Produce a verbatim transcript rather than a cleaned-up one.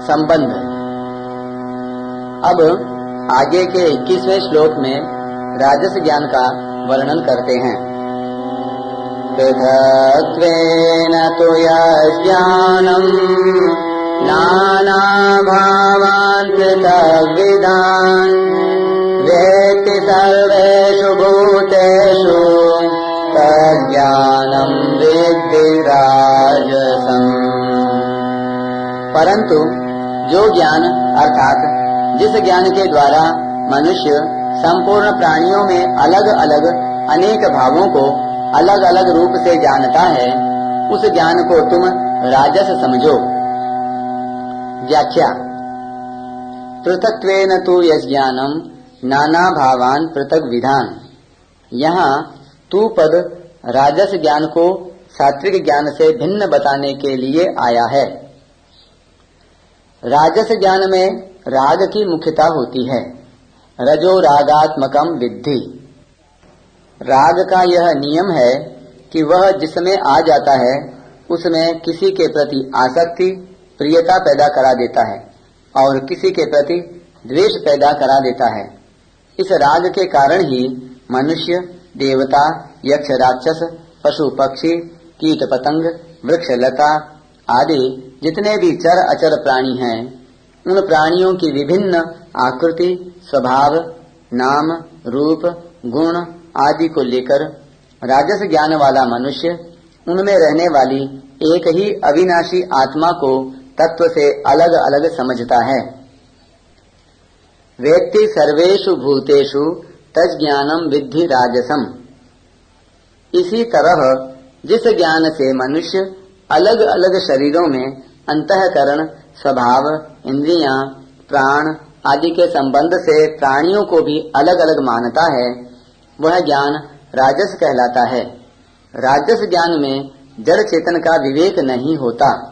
संबंध। अब आगे के इक्कीसवें श्लोक में राजस ज्ञान का वर्णन करते हैं। पृथक्त्वेन तु यज्ञानम् नाना भावान् पृथग्विधान् वेत्ति सर्वेषु भूतेषु तज्ज्ञानम् विद्धि राजसम्। परंतु जो ज्ञान अर्थात जिस ज्ञान के द्वारा मनुष्य संपूर्ण प्राणियों में अलग अलग अनेक भावों को अलग अलग रूप से जानता है, उस ज्ञान को तुम राजस समझो। व्याख्या। पृथक्त्वेन तु यज्ञानम् नाना भावान् पृथक विधान। यहाँ तू पद राजस ज्ञान को सात्विक ज्ञान से भिन्न बताने के लिए आया है। राजस ज्ञान में राग की मुख्यता होती है। रजो रागात्मकम विद्धि। राग का यह नियम है कि वह जिसमें आ जाता है उसमें किसी के प्रति आसक्ति प्रियता पैदा करा देता है और किसी के प्रति द्वेष पैदा करा देता है। इस राग के कारण ही मनुष्य, देवता, यक्ष, राक्षस, पशु पक्षी, कीट पतंग, वृक्ष लता आदि जितने भी चर अचर प्राणी हैं, उन प्राणियों की विभिन्न आकृति, स्वभाव, नाम, रूप, गुण आदि को लेकर राजस ज्ञान वाला मनुष्य उनमें रहने वाली एक ही अविनाशी आत्मा को तत्व से अलग अलग समझता है। वेत्ति सर्वेषु भूतेषु तज्ज्ञानम् विद्धि राजसम्। इसी तरह जिस ज्ञान से मनुष्य अलग अलग शरीरों में अंतःकरण, स्वभाव, इंद्रियां, प्राण आदि के संबंध से प्राणियों को भी अलग अलग मानता है, वह ज्ञान राजस कहलाता है। राजस ज्ञान में जड़ चेतन का विवेक नहीं होता।